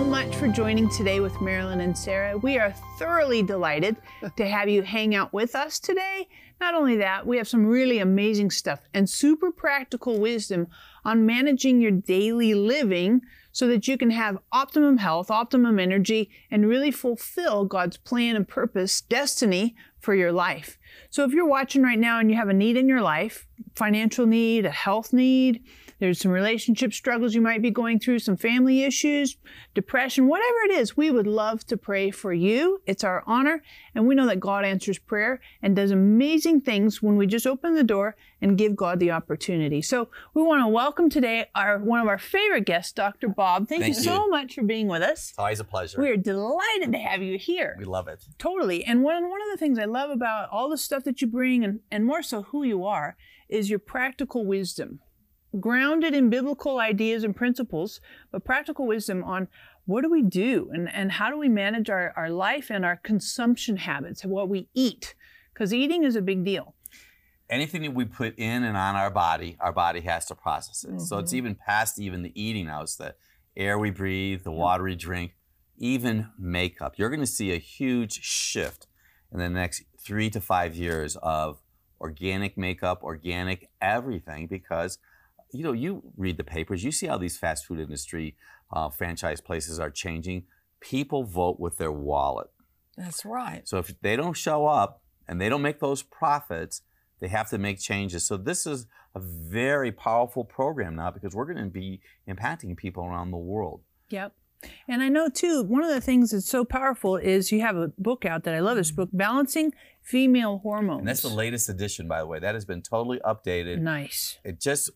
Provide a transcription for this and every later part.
much for joining today with Marilyn and Sarah. We are thoroughly delighted to have you hang out with us today. Not only that, we have some really amazing stuff and super practical wisdom on managing your daily living so that you can have optimum health, optimum energy, and really fulfill God's plan and purpose, destiny for your life. So if you're watching right now and you have a need in your life, financial need, a health need, there's some relationship struggles you might be going through, some family issues, depression, whatever it is, we would love to pray for you. It's our honor, and we know that God answers prayer and does amazing things when we just open the door and give God the opportunity. So we want to welcome today one of our favorite guests, Dr. Bob. Thank you so much for being with us. It's always a pleasure. We are delighted to have you here. We love it. Totally. And one of the things I love about all the stuff that you bring, and more so who you are, is your practical wisdom. Grounded in biblical ideas and principles, but practical wisdom on what do we do and how do we manage our life and our consumption habits and what we eat, because eating is a big deal. Anything that we put in and on our body has to process it. So it's even past even the eating now. It's the air we breathe, the water we drink, even makeup. You're going to see a huge shift in the next 3 to 5 years of organic makeup, organic everything, because you know, you read the papers, you see how these fast food industry franchise places are changing. People vote with their wallet. That's right. So if they don't show up and they don't make those profits, they have to make changes. So this is a very powerful program now because we're going to be impacting people around the world. Yep. And I know too, one of the things that's so powerful is you have a book out that I love, this book, Balancing Female Hormones. And that's the latest edition, by the way. That has been totally updated. Nice. It just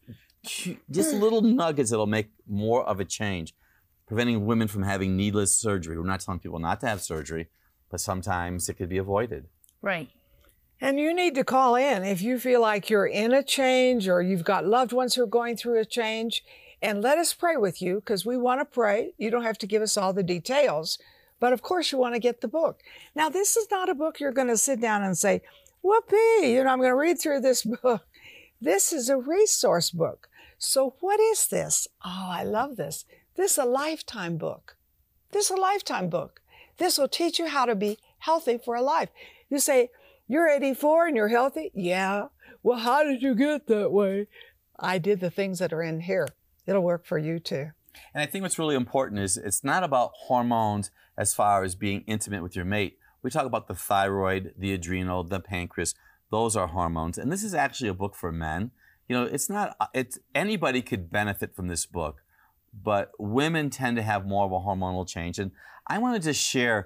little nuggets that'll make more of a change. Preventing women from having needless surgery. We're not telling people not to have surgery, but sometimes it could be avoided. Right. And you need to call in if you feel like you're in a change or you've got loved ones who are going through a change, and let us pray with you because we want to pray. You don't have to give us all the details, but of course you want to get the book. Now, this is not a book you're going to sit down and say, whoopee, I'm going to read through this book. This is a resource book. So what is this? Oh, I love this. This is a lifetime book. This is a lifetime book. This will teach you how to be healthy for a life. You say, you're 84 and you're healthy? Yeah. Well, how did you get that way? I did the things that are in here. It'll work for you too. And I think what's really important is it's not about hormones as far as being intimate with your mate. We talk about the thyroid, the adrenal, the pancreas. Those are hormones. And this is actually a book for men. You know, anybody could benefit from this book, but women tend to have more of a hormonal change. And I want to just share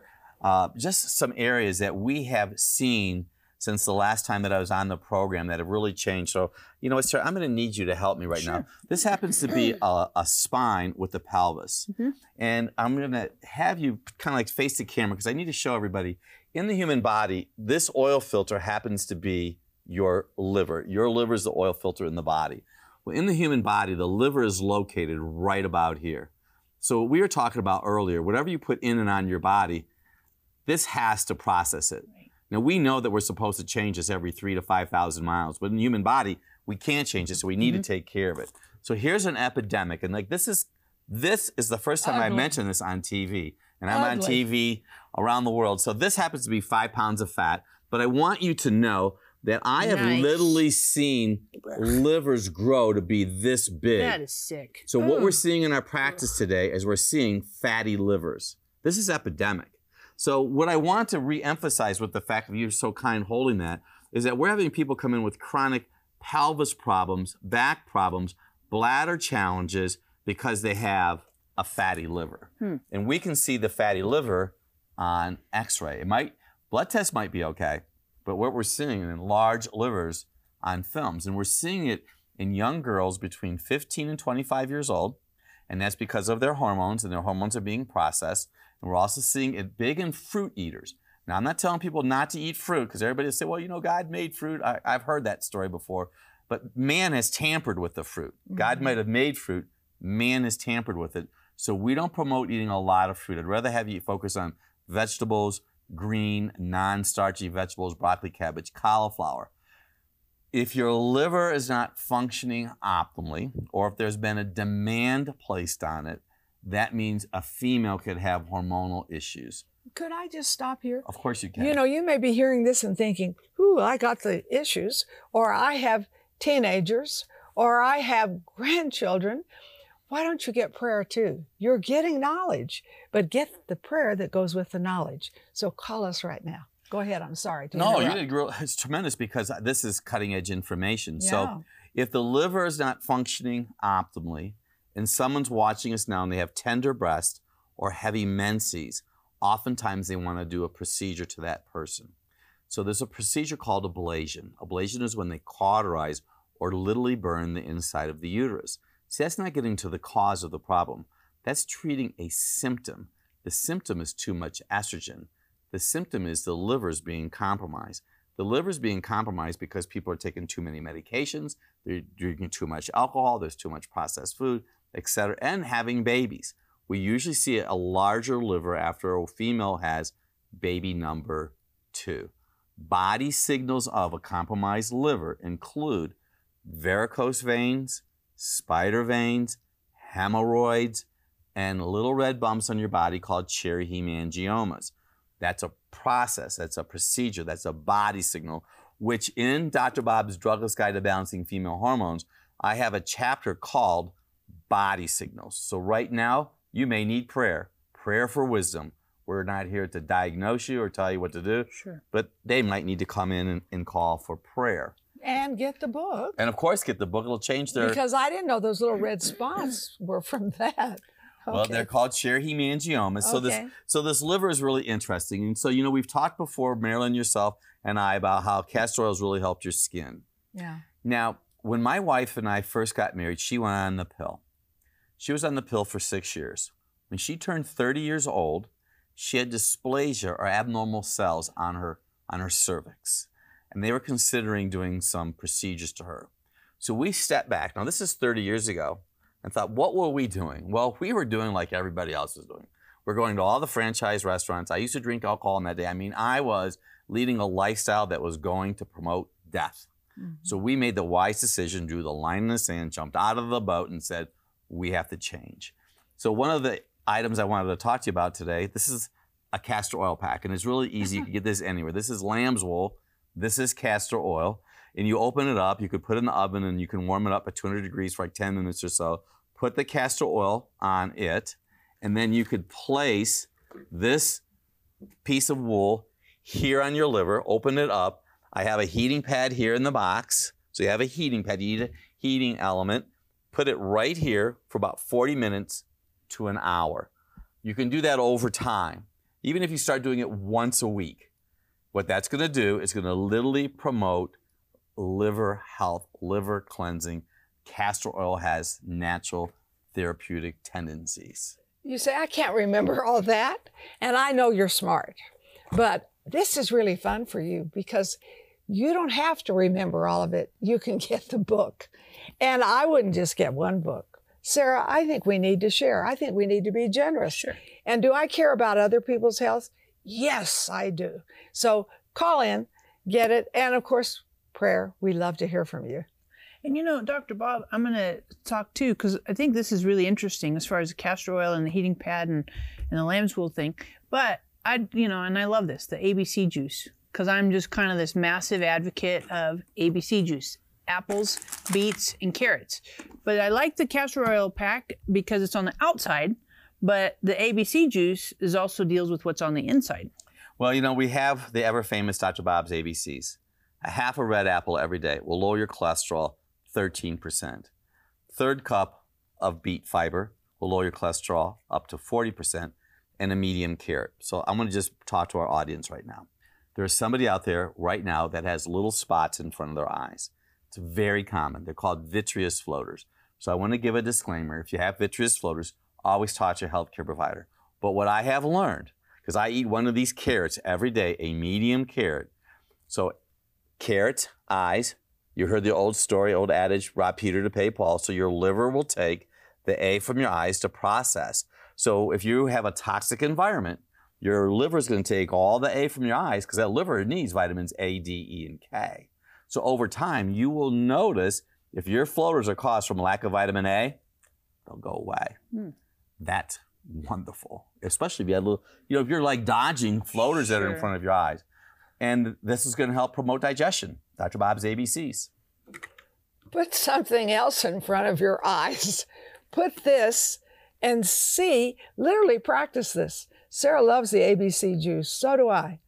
just some areas that we have seen since the last time that I was on the program that have really changed. So, you know, sir, I'm going to need you to help me right now. This happens to be a spine with the pelvis. And I'm going to have you kind of like face the camera because I need to show everybody in the human body, this oil filter happens to be your liver. Your liver is the oil filter in the body. Well, in the human body, the liver is located right about here. So what we were talking about earlier, whatever you put in and on your body, this has to process it. Now, we know that we're supposed to change this every 3,000 to 5,000 miles, but in the human body, we can't change it, so we need to take care of it. So here's an epidemic, and like this is the first time I mentioned this on TV, and I'm on TV around the world. So this happens to be 5 pounds of fat, but I want you to know that I have literally seen livers grow to be this big. That is sick. So what we're seeing in our practice today is we're seeing fatty livers. This is epidemic. So what I want to re-emphasize with the fact that you're so kind holding that is that we're having people come in with chronic pelvis problems, back problems, bladder challenges because they have a fatty liver. And we can see the fatty liver on x-ray. Blood test might be okay, but what we're seeing in large livers on films, and we're seeing it in young girls between 15 and 25 years old, and that's because of their hormones, and their hormones are being processed. And we're also seeing it big in fruit eaters. Now, I'm not telling people not to eat fruit, because everybody will say, well, you know, God made fruit. I've heard that story before. But man has tampered with the fruit. God might have made fruit. Man has tampered with it. So we don't promote eating a lot of fruit. I'd rather have you focus on vegetables, green, non-starchy vegetables, broccoli, cabbage, cauliflower. If your liver is not functioning optimally, or if there's been a demand placed on it, that means a female could have hormonal issues. Could I just stop here? Of course you can. You know, you may be hearing this and thinking, ooh, I got the issues, or I have teenagers, or I have grandchildren. Why don't you get prayer too? You're getting knowledge, but get the prayer that goes with the knowledge. So call us right now. Go ahead. I'm sorry to No, interrupt. it's tremendous because this is cutting edge information. Yeah. So if the liver is not functioning optimally and someone's watching us now and they have tender breast or heavy menses, oftentimes they want to do a procedure to that person. So there's a procedure called ablation. Ablation is when they cauterize or literally burn the inside of the uterus. See, that's not getting to the cause of the problem. That's treating a symptom. The symptom is too much estrogen. The symptom is the liver's being compromised. The liver's being compromised because people are taking too many medications, they're drinking too much alcohol, there's too much processed food, etc., and having babies. We usually see a larger liver after a female has baby number 2. Body signals of a compromised liver include varicose veins, spider veins, hemorrhoids, and little red bumps on your body called cherry hemangiomas. That's a process, that's a procedure, that's a body signal, which in Dr. Bob's Drugless Guide to Balancing Female Hormones, I have a chapter called Body Signals. So right now, you may need prayer for wisdom. We're not here to diagnose you or tell you what to do, but they might need to come in and call for prayer. And get the book. And of course, get the book. It'll change their... Because I didn't know those little red spots were from that. Well, Okay. they're called cherry hemangiomas. So this liver is really interesting. And so, you know, we've talked before, Marilyn, yourself, and I, about how castor oil has really helped your skin. Yeah. Now, when my wife and I first got married, she went on the pill. She was on the pill for 6 years. When she turned 30 years old, she had dysplasia or abnormal cells on her cervix. And they were considering doing some procedures to her. So we stepped back. Now, this is 30 years ago. And thought, what were we doing? Well, we were doing like everybody else was doing. We're going to all the franchise restaurants. I used to drink alcohol in that day. I mean, I was leading a lifestyle that was going to promote death. Mm-hmm. So we made the wise decision, drew the line in the sand, jumped out of the boat and said, we have to change. So one of the items I wanted to talk to you about today, this is a castor oil pack, and it's really easy. You can get this anywhere. This is lamb's wool. This is castor oil. And you open it up, you could put it in the oven and you can warm it up at 200 degrees for like 10 minutes or so. Put the castor oil on it, and then you could place this piece of wool here on your liver, open it up. I have a heating pad here in the box. So you have a heating pad, you need a heating element. Put it right here for about 40 minutes to an hour. You can do that over time, even if you start doing it once a week. What that's gonna do is gonna literally promote liver health, liver cleansing. Castor oil has natural therapeutic tendencies. You say, I can't remember all that. And I know you're smart. But this is really fun for you because you don't have to remember all of it. You can get the book. And I wouldn't just get one book. Sarah, I think we need to share. I think we need to be generous. Sure. And do I care about other people's health? Yes, I do. So call in, get it. And of course, prayer. We love to hear from you. And you know, Dr. Bob, I'm going to talk too, because I think this is really interesting as far as the castor oil and the heating pad and the lamb's wool thing. But and I love this, the ABC juice, because I'm just kind of this massive advocate of ABC juice, apples, beets, and carrots. But I like the castor oil pack because it's on the outside, but the ABC juice also deals with what's on the inside. Well, you know, we have the ever famous Dr. Bob's ABCs. A half a red apple every day will lower your cholesterol 13%. Third cup of beet fiber will lower your cholesterol up to 40%, and a medium carrot. So I'm going to just talk to our audience right now. There's somebody out there right now that has little spots in front of their eyes. It's very common. They're called vitreous floaters. So I want to give a disclaimer. If you have vitreous floaters, always talk to your healthcare provider. But what I have learned, because I eat one of these carrots every day, a medium carrot. So carrot, eyes, you heard the old story, old adage, rob Peter to pay Paul. So your liver will take the A from your eyes to process. So if you have a toxic environment, your liver is going to take all the A from your eyes because that liver needs vitamins A, D, E, and K. So over time, you will notice if your floaters are caused from lack of vitamin A, they'll go away. that's wonderful, especially if you had a little, if you're like dodging floaters that are in front of your eyes. And this is going to help promote digestion. Dr. Bob's ABCs. Put something else in front of your eyes. Put this and see, literally practice this. Sarah loves the ABC juice. So do I.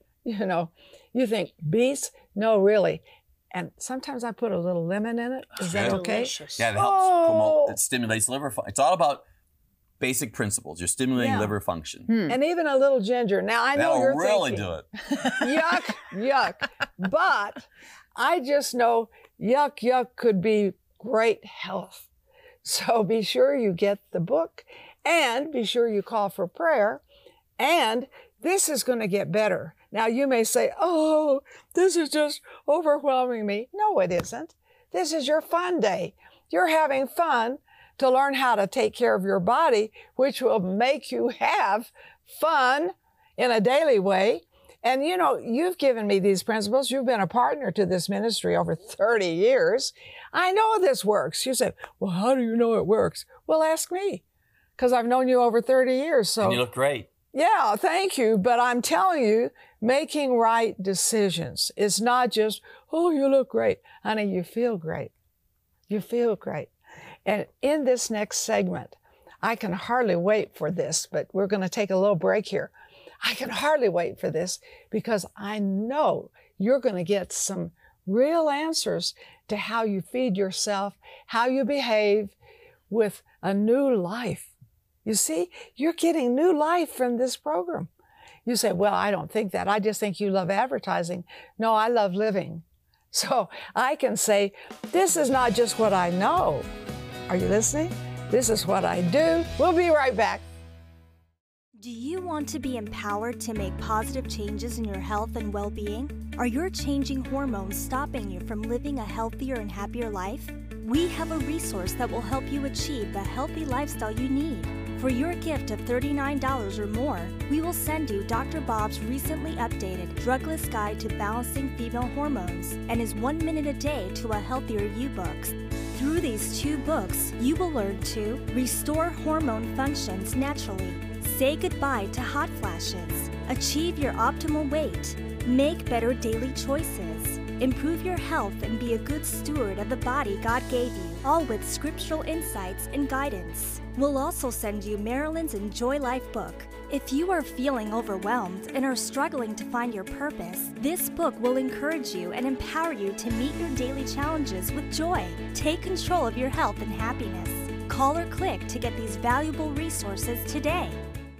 You think beets? No, really. And sometimes I put a little lemon in it. Is that okay? Delicious. Yeah, it helps promote, it stimulates liver function. It's all about basic principles. You're stimulating liver function. And even a little ginger. Now, I know you're really thinking, do it. yuck, yuck. But I just know yuck could be great health. So be sure you get the book and be sure you call for prayer. And this is going to get better. Now, you may say, oh, this is just overwhelming me. No, it isn't. This is your fun day. You're having fun to learn how to take care of your body, which will make you have fun in a daily way. And you've given me these principles. You've been a partner to this ministry over 30 years. I know this works. You said, well, how do you know it works? Well, ask me, because I've known you over 30 years. So And you look great. Yeah, thank you. But I'm telling you, making right decisions is not just, oh, you look great. Honey, you feel great. You feel great. And in this next segment, I can hardly wait for this, but we're going to take a little break here. I can hardly wait for this because I know you're going to get some real answers to how you feed yourself, how you behave with a new life. You see, you're getting new life from this program. You say, well, I don't think that. I just think you love advertising. No, I love living. So I can say, this is not just what I know. Are you listening? This is what I do. We'll be right back. Do you want to be empowered to make positive changes in your health and well-being? Are your changing hormones stopping you from living a healthier and happier life? We have a resource that will help you achieve the healthy lifestyle you need. For your gift of $39 or more, we will send you Dr. Bob's recently updated Drugless Guide to Balancing Female Hormones and his 1 Minute a Day to a Healthier You books. Through these 2 books, you will learn to restore hormone functions naturally, say goodbye to hot flashes, achieve your optimal weight, make better daily choices, improve your health and be a good steward of the body God gave you, all with scriptural insights and guidance. We'll also send you Marilyn's Enjoy Life book. If you are feeling overwhelmed and are struggling to find your purpose, this book will encourage you and empower you to meet your daily challenges with joy. Take control of your health and happiness. Call or click to get these valuable resources today.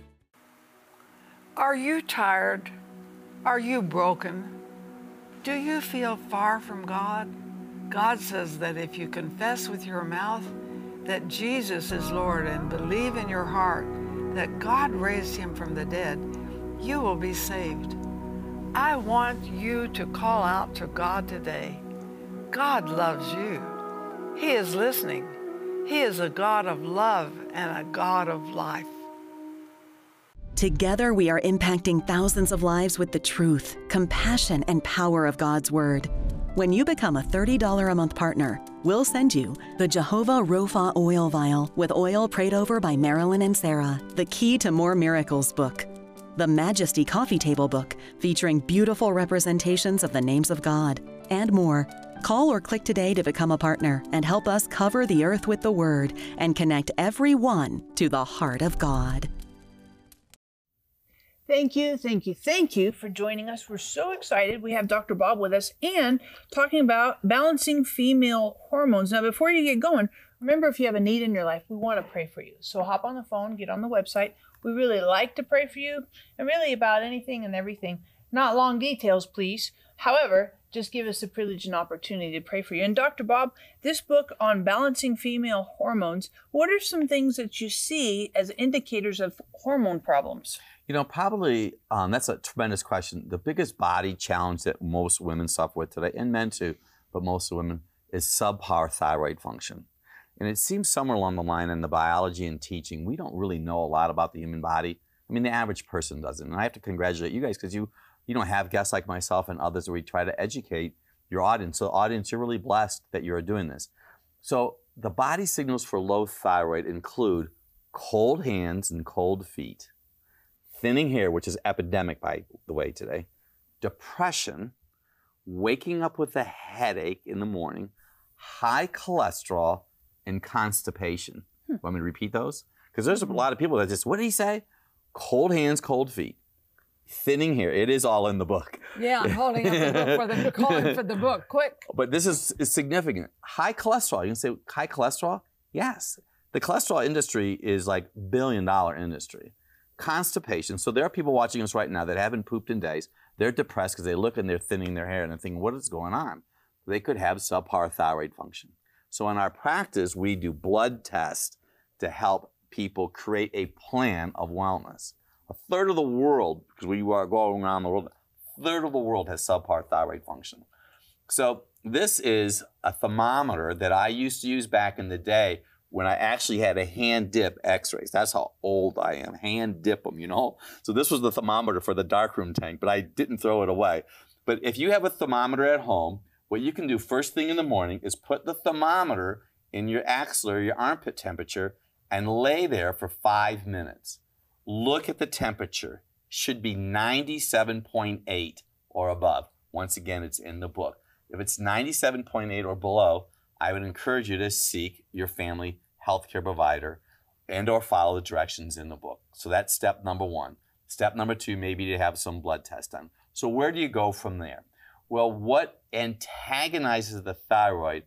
Are you tired? Are you broken? Do you feel far from God? God says that if you confess with your mouth that Jesus is Lord and believe in your heart that God raised him from the dead, you will be saved. I want you to call out to God today. God loves you. He is listening. He is a God of love and a God of life. Together, we are impacting thousands of lives with the truth, compassion, and power of God's Word. When you become a $30 a month partner, we'll send you the Jehovah Rapha Oil Vial with oil prayed over by Marilyn and Sarah, the Key to More Miracles book, the Majesty Coffee Table book featuring beautiful representations of the names of God, and more. Call or click today to become a partner and help us cover the earth with the Word and connect everyone to the heart of God. Thank you for joining us. We're so excited. We have Dr. Bob with us and talking about balancing female hormones. Now, before you get going, remember, if you have a need in your life, we want to pray for you. So hop on the phone, get on the website. We really like to pray for you and really about anything and everything. Not long details, please. However, just give us the privilege and opportunity to pray for you. And Dr. Bob, this book on balancing female hormones, what are some things that you see as indicators of hormone problems? Probably that's a tremendous question. The biggest body challenge that most women suffer with today, and men too, but most women, is subpar thyroid function. And it seems somewhere along the line in the biology and teaching, we don't really know a lot about the human body. I mean, the average person doesn't. And I have to congratulate you guys because you don't have guests like myself and others where we try to educate your audience. So audience, you're really blessed that you're doing this. So the body signals for low thyroid include cold hands and cold feet, thinning hair, which is epidemic, by the way, today, depression, waking up with a headache in the morning, high cholesterol, and constipation. Want me to repeat those? Because there's a lot of people that just, what did he say? Cold hands, cold feet, thinning hair. It is all in the book. Yeah, I'm holding up the book for them to call it for the book. Quick. But this is significant. High cholesterol. You can say high cholesterol? Yes. The cholesterol industry is like $1 billion industry. Constipation. So there are people watching us right now that haven't pooped in days. They're depressed because they look and they're thinning their hair and they're thinking, what is going on? They could have subpar thyroid function. So in our practice, we do blood tests to help people create a plan of wellness. A third of the world, because we are going around the world, a third of the world has subpar thyroid function. So this is a thermometer that I used to use back in the day when I actually had a hand dip x-rays. That's how old I am, hand dip them, you know? So this was the thermometer for the darkroom tank, but I didn't throw it away. But if you have a thermometer at home, what you can do first thing in the morning is put the thermometer in your axilla, your armpit temperature, and lay there for 5 minutes. Look at the temperature. Should be 97.8 or above. Once again, it's in the book. If it's 97.8 or below, I would encourage you to seek your family healthcare provider and or follow the directions in the book. So that's step number 1. Step number 2, maybe to have some blood tests done. So where do you go from there? Well, what antagonizes the thyroid?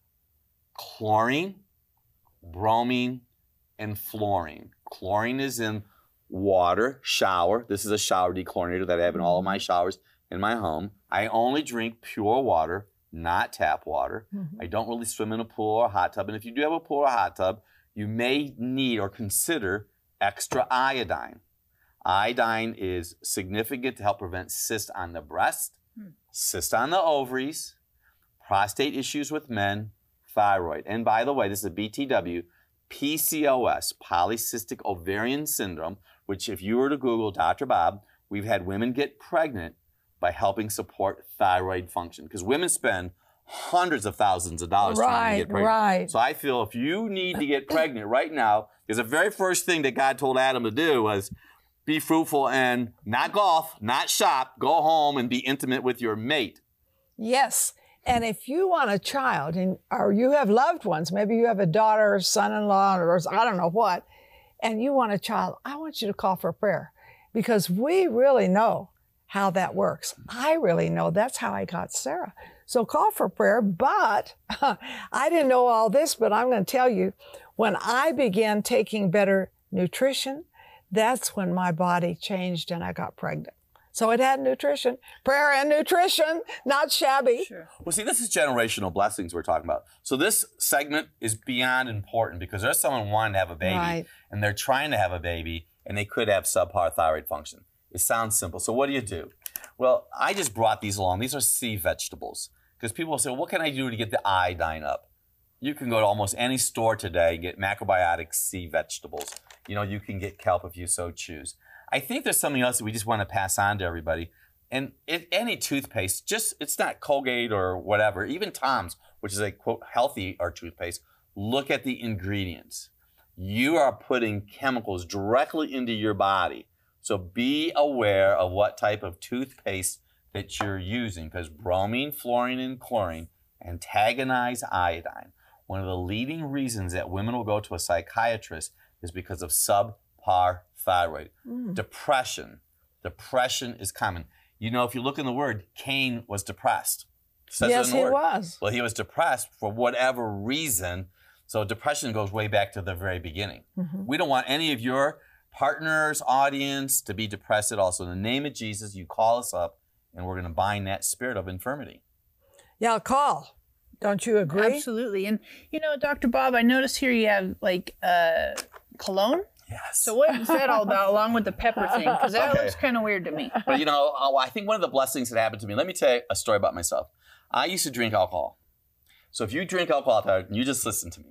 Chlorine, bromine, and fluorine. Chlorine is in water, shower. This is a shower dechlorinator that I have in all of my showers in my home. I only drink pure water, not tap water. I don't really swim in a pool or hot tub. And if you do have a pool or hot tub, you may need or consider extra iodine. Iodine is significant to help prevent cysts on the breast, cysts on the ovaries, prostate issues with men, thyroid. And by the way, this is a BTW, PCOS, polycystic ovarian syndrome, which if you were to Google Dr. Bob, we've had women get pregnant by helping support thyroid function. Because women spend hundreds of thousands of dollars trying to get pregnant. Right. So I feel if you need to get pregnant right now, because the very first thing that God told Adam to do was be fruitful and not golf, not shop, go home and be intimate with your mate. Yes. And if you want a child or you have loved ones, maybe you have a daughter or son-in-law or I don't know what, and you want a child, I want you to call for prayer because we really know how that works. I really know that's how I got Sarah. So call for prayer, but I didn't know all this, but I'm going to tell you, when I began taking better nutrition, that's when my body changed and I got pregnant. So it had nutrition, prayer and nutrition, not shabby. Sure. Well, see, this is generational blessings we're talking about. So this segment is beyond important because there's someone wanting to have a baby and they're trying to have a baby and they could have subpar thyroid function. It sounds simple. So what do? Well, I just brought these along. These are sea vegetables because people will say, what can I do to get the iodine up? You can go to almost any store today and get macrobiotic sea vegetables. You know, you can get kelp if you so choose. I think there's something else that we just want to pass on to everybody. And any toothpaste, it's not Colgate or whatever, even Tom's, which is a, quote, healthy or toothpaste, look at the ingredients. You are putting chemicals directly into your body. So be aware of what type of toothpaste that you're using because bromine, fluorine, and chlorine antagonize iodine. One of the leading reasons that women will go to a psychiatrist is because of subpar thyroid. Depression. Depression is common. You know, if you look in the word, Cain was depressed. Yes, he was. Well, he was depressed for whatever reason. So depression goes way back to the very beginning. We don't want any of your partners, audience to be depressed at all. So in the name of Jesus, you call us up and we're going to bind that spirit of infirmity. Yeah, call. Don't you agree? Absolutely. And, you know, Dr. Bob, I noticed here you have like cologne. Yes. So what is that all about along with the pepper thing? Because that looks kind of weird to me. But, you know, I think one of the blessings that happened to me, let me tell you a story about myself. I used to drink alcohol. So if you drink alcohol, you just listen to me.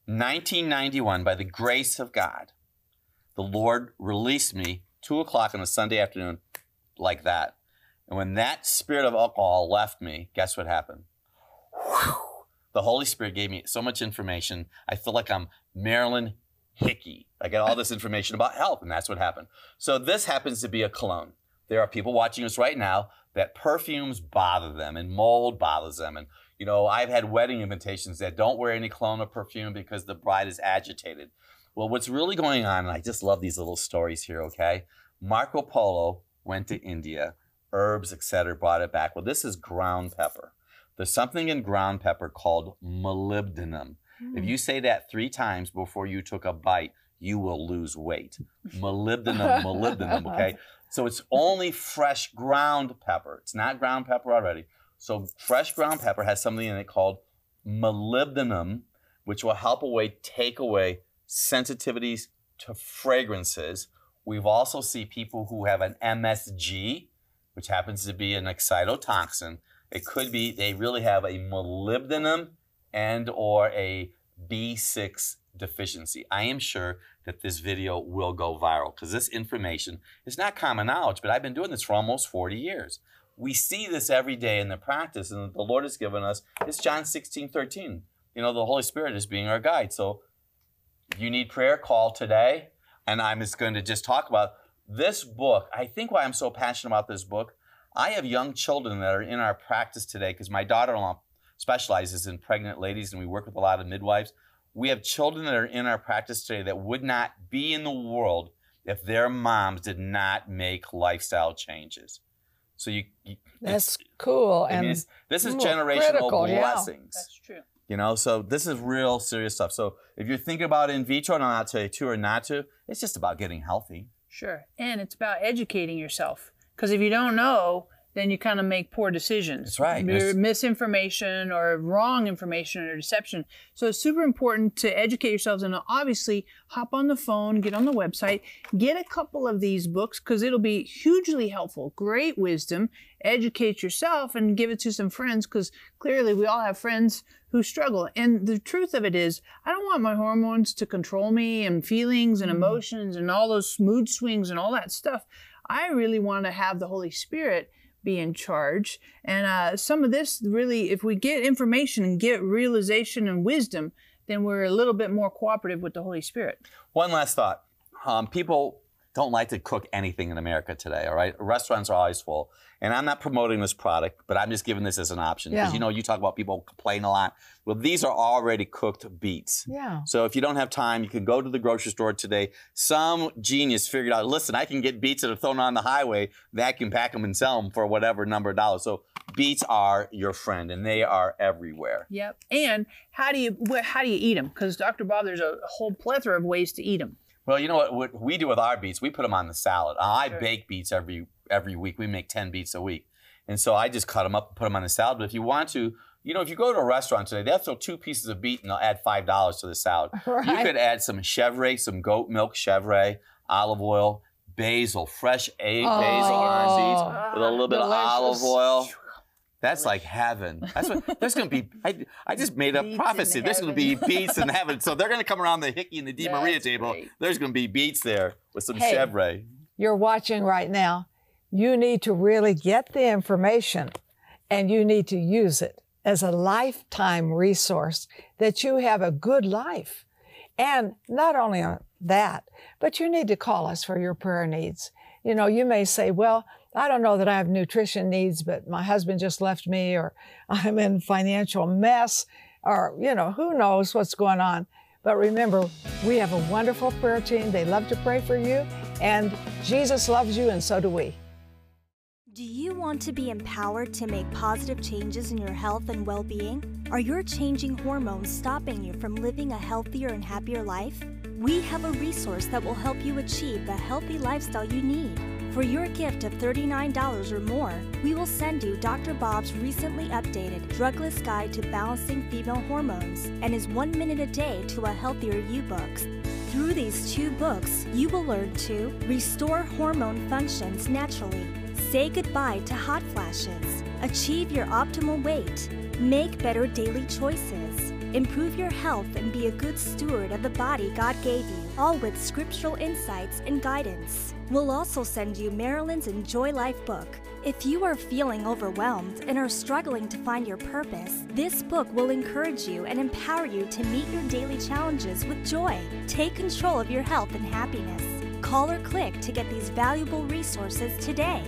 1991, by the grace of God, the Lord released me 2 o'clock on a Sunday afternoon like that. And when that spirit of alcohol left me, guess what happened? Whew. The Holy Spirit gave me so much information. I feel like I'm Marilyn hickey. I get all this information about health, and that's what happened. So this happens to be a cologne. There are people watching us right now that perfumes bother them and mold bothers them. And, you know, I've had wedding invitations that don't wear any cologne or perfume because the bride is agitated. Well, what's really going on, and I just love these little stories here, okay? Marco Polo went to India, herbs, etc., brought it back. Well, this is ground pepper. There's something in ground pepper called molybdenum. If you say that 3 times before you took a bite, you will lose weight. Molybdenum, molybdenum, okay? So it's only fresh ground pepper. It's not ground pepper already. So fresh ground pepper has something in it called molybdenum, which will help take away sensitivities to fragrances. We've also seen people who have an MSG, which happens to be an excitotoxin. It could be they really have a molybdenum and or a B6 deficiency. I am sure that this video will go viral because this information is not common knowledge, but I've been doing this for almost 40 years. We see this every day in the practice, and the Lord has given us, it's John 16:13. You know, the Holy Spirit is being our guide. So if you need prayer, call today. And I'm just going to talk about this book. I think why I'm so passionate about this book, I have young children that are in our practice today because my daughter-in-law specializes in pregnant ladies, and we work with a lot of midwives. We have children that are in our practice today that would not be in the world if their moms did not make lifestyle changes. So that's cool. I mean, this is generational critical, blessings. That's true. You know, so this is real serious stuff. So if you're thinking about in vitro, and I'm not telling you to or not to, it's just about getting healthy. Sure. And it's about educating yourself. Because if you don't know, then you kind of make poor decisions. That's right. Misinformation or wrong information or deception. So it's super important to educate yourselves and obviously hop on the phone, get on the website, get a couple of these books because it'll be hugely helpful. Great wisdom. Educate yourself and give it to some friends because clearly we all have friends who struggle. And the truth of it is, I don't want my hormones to control me and feelings and emotions and all those mood swings and all that stuff. I really want to have the Holy Spirit be in charge. And some of this really, if we get information and get realization and wisdom, then we're a little bit more cooperative with the Holy Spirit. One last thought. People don't like to cook anything in America today, all right? Restaurants are always full. And I'm not promoting this product, but I'm just giving this as an option. Because, you know, you talk about people complain a lot. Well, these are already cooked beets. Yeah. So if you don't have time, you can go to the grocery store today. Some genius figured out, listen, I can get beets that are thrown on the highway, vacuum pack them and sell them for whatever number of dollars. So beets are your friend, and they are everywhere. Yep. And how do you eat them? Because Dr. Bob, there's a whole plethora of ways to eat them. Well, you know what we do with our beets? We put them on the salad. I bake beets every week. We make 10 beets a week. And so I just cut them up and put them on the salad. But if you want to, you know, if you go to a restaurant today, they'll throw 2 pieces of beet and they'll add $5 to the salad. Right. You could add some chèvre, some goat milk chèvre, olive oil, basil, fresh basil on seeds with a little bit of olive oil. That's like heaven. That's what there's going to be. I just made up prophecy. There's going to be beets in heaven. So they're going to come around the Hickey and the Di Maria table. Great. There's going to be beets there with some chèvre. You're watching right now. You need to really get the information and you need to use it as a lifetime resource that you have a good life. And not only that, but you need to call us for your prayer needs. You know, you may say, well, I don't know that I have nutrition needs, but my husband just left me, or I'm in financial mess, or, you know, who knows what's going on. But remember, we have a wonderful prayer team. They love to pray for you, and Jesus loves you, and so do we. Do you want to be empowered to make positive changes in your health and well-being? Are your changing hormones stopping you from living a healthier and happier life? We have a resource that will help you achieve the healthy lifestyle you need. For your gift of $39 or more, we will send you Dr. Bob's recently updated Drugless Guide to Balancing Female Hormones and his 1 Minute a Day to a Healthier You books. Through these 2 books, you will learn to restore hormone functions naturally, say goodbye to hot flashes, achieve your optimal weight, make better daily choices, improve your health, and be a good steward of the body God gave you, all with scriptural insights and guidance. We'll also send you Marilyn's Enjoy Life book, If you are feeling overwhelmed and are struggling to find your purpose, this book will encourage you and empower you to meet your daily challenges with joy. Take control of your health and happiness. Call or click to get these valuable resources today.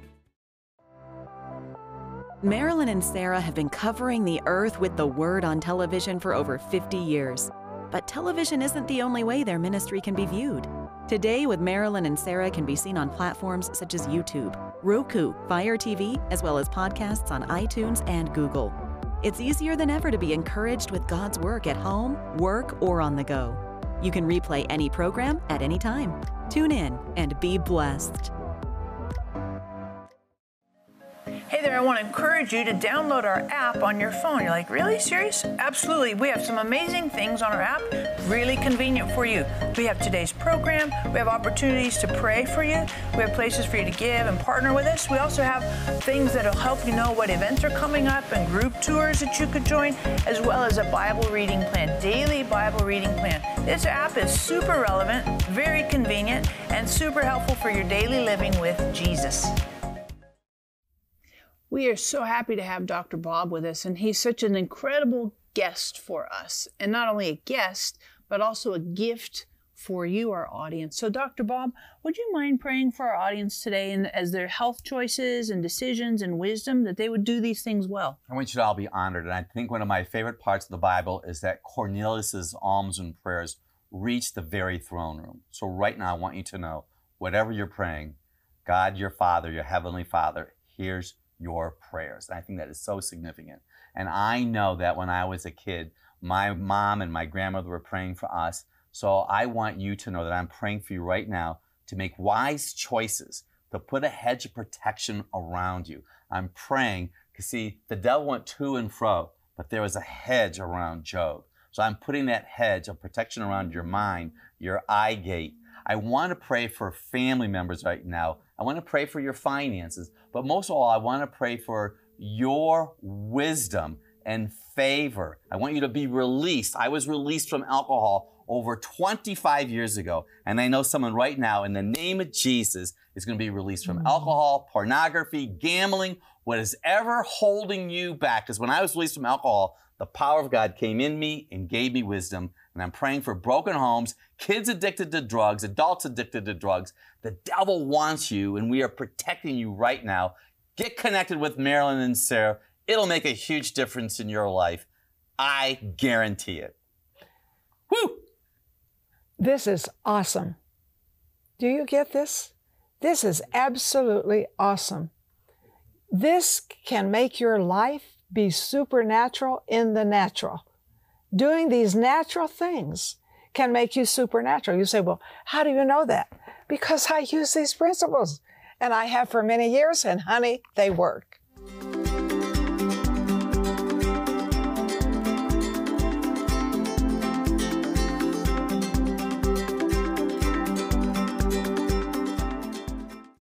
Marilyn and Sarah have been covering the earth with the Word on television for over 50 years. But television isn't the only way their ministry can be viewed. Today with Marilyn and Sarah can be seen on platforms such as YouTube, Roku, Fire TV, as well as podcasts on iTunes and Google. It's easier than ever to be encouraged with God's work at home, work, or on the go. You can replay any program at any time. Tune in and be blessed. Hey there, I want to encourage you to download our app on your phone. You're like, really? Serious? Absolutely. We have some amazing things on our app, really convenient for you. We have today's program. We have opportunities to pray for you. We have places for you to give and partner with us. We also have things that will help you know what events are coming up and group tours that you could join, as well as a Bible reading plan, daily Bible reading plan. This app is super relevant, very convenient, and super helpful for your daily living with Jesus. We are so happy to have Dr. Bob with us, and he's such an incredible guest for us. And not only a guest, but also a gift for you, our audience. So Dr. Bob, would you mind praying for our audience today and as their health choices and decisions and wisdom, that they would do these things well? I want you to all be honored. And I think one of my favorite parts of the Bible is that Cornelius's alms and prayers reached the very throne room. So right now, I want you to know, whatever you're praying, God, your Father, your Heavenly Father, hears your prayers. And I think that is so significant. And I know that when I was a kid, my mom and my grandmother were praying for us. So I want you to know that I'm praying for you right now to make wise choices, to put a hedge of protection around you. I'm praying because, see, the devil went to and fro, but there was a hedge around Job. So I'm putting that hedge of protection around your mind, your eye gate. I want to pray for family members right now. I want to pray for your finances. But most of all, I want to pray for your wisdom and favor. I want you to be released. I was released from alcohol over 25 years ago. And I know someone right now, in the name of Jesus, is going to be released from alcohol, pornography, gambling, what is ever holding you back. Because when I was released from alcohol, the power of God came in me and gave me wisdom. And I'm praying for broken homes, kids addicted to drugs, adults addicted to drugs. The devil wants you, and we are protecting you right now. Get connected with Marilyn and Sarah. It'll make a huge difference in your life. I guarantee it. Woo! This is awesome. Do you get this? This is absolutely awesome. This can make your life be supernatural in the natural. Doing these natural things can make you supernatural. You say, well, how do you know that? Because I use these principles, and I have for many years, and honey, they work.